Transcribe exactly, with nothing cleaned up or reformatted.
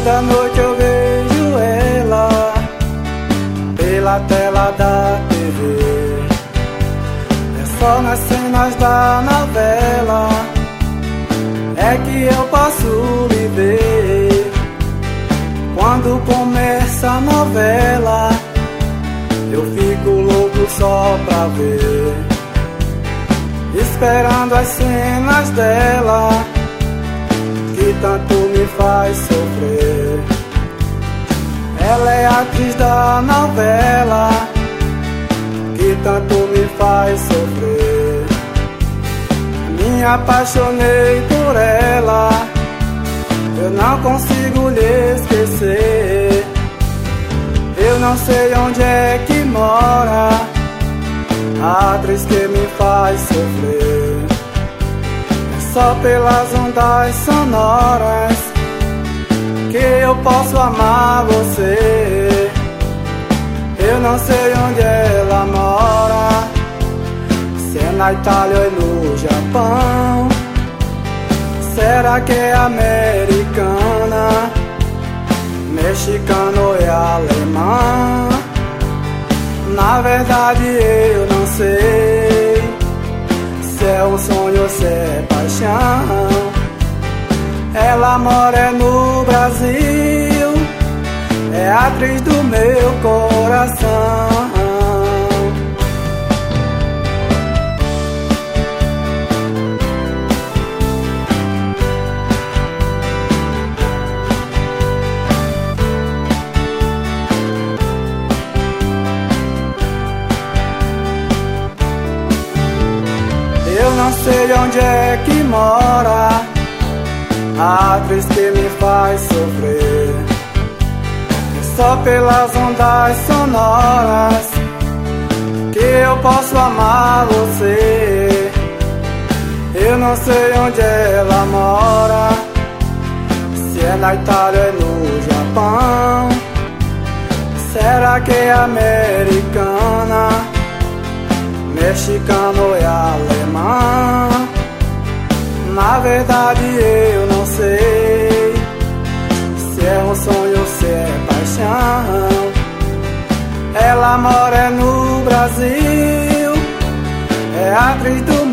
Toda noite eu vejo ela pela tela da T V. É só nas cenas da novela é que eu posso lhe ver. Quando começa a novela eu fico louco só pra ver, esperando as cenas dela que tanto me faz sofrer. Ela é a atriz da novela que tanto me faz sofrer. Me apaixonei por ela, eu não consigo lhe esquecer. Eu não sei onde é que mora a atriz que me faz sofrer. É só pelas ondas sonoras que eu posso amar você. Eu não sei onde ela mora, se é na Itália ou no Japão. Será que é americana, mexicano e alemã? Na verdade eu não sei se é um sonho ou se é paixão. Ela mora no Brasil, é a atriz do meu coração. Eu não sei onde é que mora a atriz que me faz sofrer. É só pelas ondas sonoras que eu posso amar você. Eu não sei onde ela mora, se é na Itália ou no Japão. Será que é americana, mexicano e alemã? Na verdade eu não sei se é um sonho ou se é paixão. Ela mora no Brasil, é a atriz do